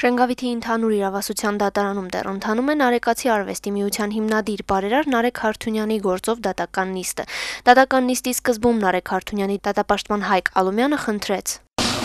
Շենգավիթի ընդհանուր իրավասության դատարանում դեռ ընթանում է Նարեկացի արվեստի միության հիմնադիր բարերար Նարեկ Հարթունյանի գործով դատական նիստը։ Դատական նիստի սկզբում Նարեկ Հարթունյանի դատապաշտպան Հայկ Ալումյանը խնդրեց.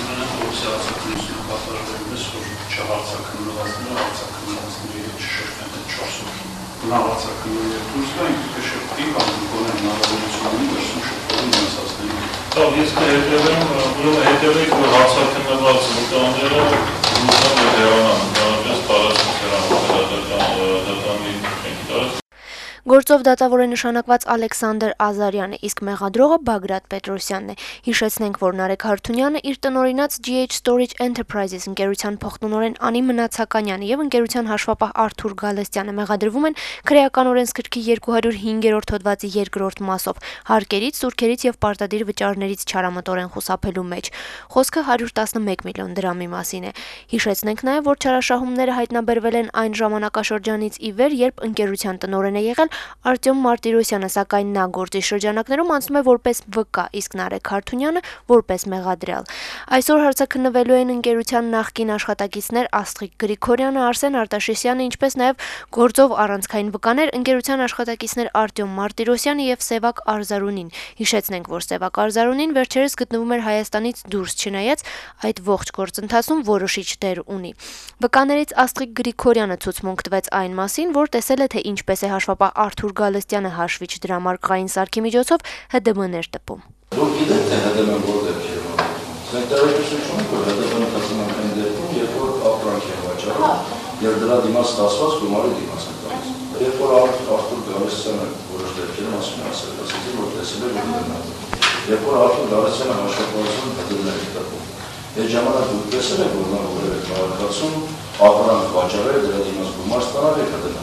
Ես հետևեք, որ հարցաքննված վկաները ուզում է հեռանան, տարապես տարածք դատանի տարածք։ Գործով դատավոր է նշանակված Ալեքսանդր Ազարյանը, իսկ մեղադրողը Բագրատ Պետրոսյանն է։ Հիշեցնենք, որ Նարեկ Հարթունյանը իր տնօրինած GH Storage Enterprises ընկերության փոխտնօրեն Անի Մնացականյանը եւ ընկերության հաշվապահ Արթուր Գալստյանը մեղադրվում են քրեական օրենսգրքի 205-րդ հոդվածի 2-րդ մասով հարկերից, սուրքերից եւ պարտադիր վճարներից չարամտորեն խուսափելու մեջ։ Խոսքը 111 միլիոն դրամի մասին է։ Հիշեցնենք նաեւ, որ չարաշահումները հայտնաբերվել են այն ժամանակաշրջանից ի վեր, երբ ընկերության տնօրեն է եղել Արտյոմ Մարտիրոսյանը, սակայն նա գործի շրջանակներում անցնում է որպես վկա, իսկ Նարեկ Հարթունյանը որպես մեղադրյալ։ Այսօր հարցաքննվելու են ընկերության նախկին աշխատակիցներ Աստղիկ Գրիգորյանը, Արսեն Արտաշեսյանը, ինչպես նաև գործով առանցքային վկաներ ընկերության աշխատակիցներ Արտյոմ Մարտիրոսյանը եւ Սևակ Արզարունին։ Հիշեցնենք, որ Սևակ Արզարունին վերջերս գտնվում էր Հայաստանից դուրս, չնայած այդ ողջ գործընթացում որոշիչ դեր ունի։ Վկաներից Աստղիկ Գրիգորյանը ցուցմունք տվեց այն մասին, որ տեսել է, թե ինչպես է հաշվապահ Արթուր Գալստյանը հաշվիչ դրամարկղային սարքի միջոցով ՀԴՄ-ներ տպում։ Դուք գիտեք, թե ՀԴՄ որտեղ է։ Մենք տեղեկություն ունենք, որ ՀԴՄ-ը կազմում են դեպքում, երբ որ ապրանք է վաճառում, եւ դրա դիմաց ստացված գումարի դիմաց են տալիս։ Երբ որ Արթուր Գալստյանը որոշ դեպքերում ասում է, որ տեսել է ՀԴՄ-ը։ Երբ որ Արթուր Գալստյանը հաշվապահություն ՀԴՄ-ներ է տպում, այդ ժամանակ դուք տեսել եք, որ նա որևէ քաղաքացում ապրանք վաճառել, դրա դիմաց գումար ստանալ է ՀԴՄ-ը։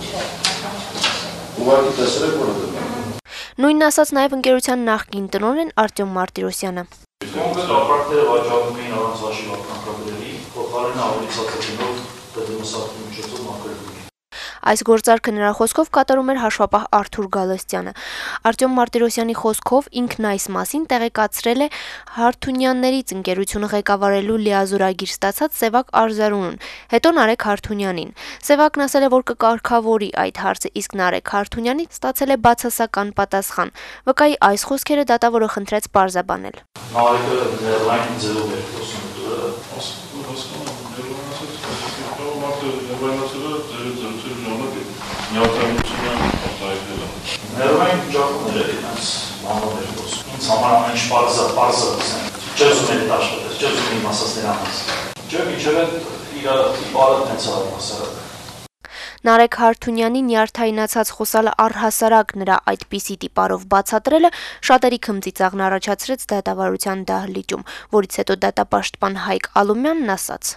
Ուղղակի տեսել եք, որ Նույնն ասաց նաև ընկերության նախկին տնօրեն Արտյոմ Մարտիրոսյանը։ Կոնկրետ ապրանքները վաճառվում էին առանց հաշիվ ապրանքագրերի, փոխարենը ավելի ցածր գնով ՀԴՄ սարքի միջոցով մաքրվում էին։ Այս գործարքը նրա խոսքով կատարում էր հաշվապահ Արթուր Գալստյանը։ Արտյոմ Մարտիրոսյանի խոսքով ինքն այս մասին տեղեկացրել է Հարթունյաններից ընկերությունը ղեկավարելու լիազորագիր ստացած Սևակ Արզարունուն, հետո Նարեկ Հարթունյանին։ Սևակն ասել է, որ կկարգավորի այդ հարցը, իսկ Նարեկ Հարթունյանի ստացել է բացասական պատասխան։ Վկայի այս խոսքերը դատավորը խնդրեց պարզաբանել։ Նարեկը ներլայն ձևով էր խոսում Ներվային ճակումներ է դրանց մանոներ խոսում։ Ինձ համար ամեն ինչ պարզը չեզում է տաշվետես, չեզում է իմ ասած նրանց։ Չէ, իչև է իր բարդ նենց առհասարակ։ Նարեկ Հարթունյանի նյարդայնացած խոսալը առհասարակ նրա այդպիսի տիպարով բացատրելը շատերի քմծիծաղն առաջացրեց դատավարության դահլիճում, որից հետո դատապաշտպան Հայկ Ալումյանն ասաց.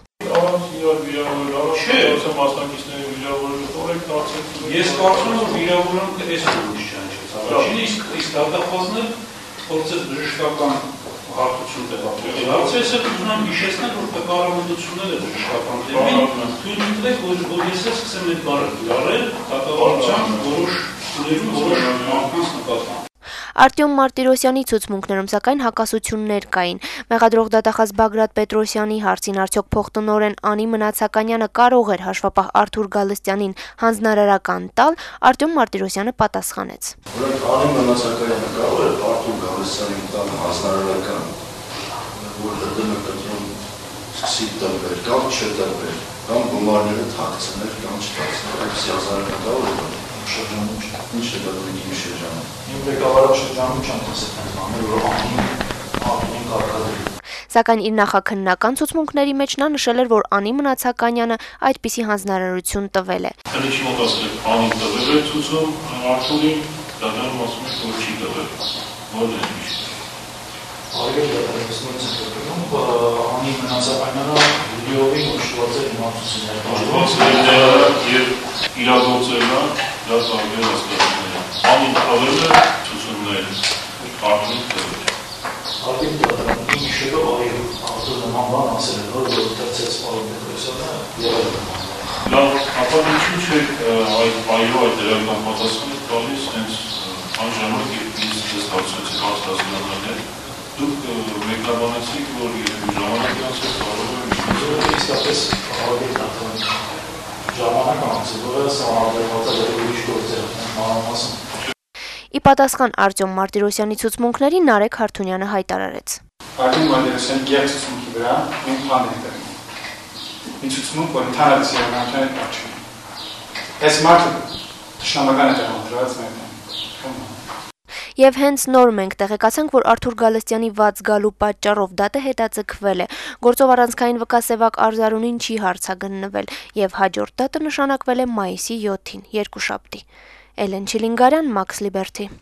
Ես կարծում եմ, որ վիրավորանքը այս ուրիշ չանչեց։ Իսկ դատախազներ փորձեց բժշկական հարթություն տեղադրել։ Հարցերս ուզում եմ հիշեցնել, որ կկառավարությունները բժշկական դեպքերում թույլ տվեք, որ ես սկսեմ այդ բառը գրել դատավարության որոշ փուլերում որոշ մարդկանց նկատմամբ։ Արտյոմ Մարտիրոսյանի ցուցմունքներում սակայն հակասություններ կային։ Մեղադրող դատախազ Բագրատ Պետրոսյանի հարցին արդյոք փոխտնօրեն Անի Մնացականյանը կարող էր հաշվապահ Արթուր Գալստյանին հանձնարարական տալ, Արտյոմ Մարտիրոսյանը պատասխանեց. Անի Մնացականյանը կարող էր Արթուր Գալստյանին տալ հանձնարարական, որ ՀԴՄ կտրում սկսի տրվել կամ չտրվել, կամ գումարները թաքցնել կամ չթաքցնել, այսպիսի հանձնարարական կարող էր շրջանում չէ։ Ինչ է դա իմ շրջանում։ Իմ ղեկավարը շրջանում չեմ տեսել այս բաները, որ ահին կարգադրի։ Սակայն իր նախաքննական ցուցմունքների մեջ նա նշել էր, որ Անի Մնացականյանը այդպիսի հանձնարարություն տվել է։ Քանի մոտ ասել եք, Անին տվել է ցուցում, Արթուրին դատարանում ասում է, որ չի տվել։ Որն է միշտ։ Այո, դա Անի Մնացականյանը լիովին ուշված է իմացություններ։ Եվ իրագործելն է, դա տարբեր հասկացություններ։ Անին տվել է ցուցումներ, Արթուրին տվել է։ Արդեն դատարանի հիշելով Արթուրը նման բան ասել է, որ դարձեց Պարոն Պետրոսյանը եղել է։ Լավ, ապա ինչու՞ չեք այդ դրական պատասխանը տալիս հենց այն ժամանակ, երբ ինձ դստացեցիք հաստատություններ, դուք մեկնաբանեցիք, որ ժամանակի անցած կարող է իսկապես հավաքել դատվան ժամանակ անցի, որը սահմանադրված է ուրիշ գործերով մանրամասն։ Ի պատասխան Արտյոմ Մարտիրոսյանի ցուցմունքների Նարեկ Հարթունյանը հայտարարեց. Արտյոմ Մարտիրոսյանի գեղ ցուցմունքի վրա մենք բան ենք դրում։ Ինչ ցուցմունք, որ ընդհանրապես Արտյոմի պատճառ։ Այս մարդը շնորհական է դրամատրված մեր Եվ հենց նոր մենք տեղեկացանք, որ Արթուր Գալստյանի վաց գալու պատճառով դատը հետաձգվել է։ Գործով առանցքային վկասեվակ Արզարունին չի հարցագննվել եւ հաջորդ դատը նշանակվել է մայիսի 7-ին, երկուշաբթի։ Էլեն Չիլինգարյան, Մաքս Լիբերթի։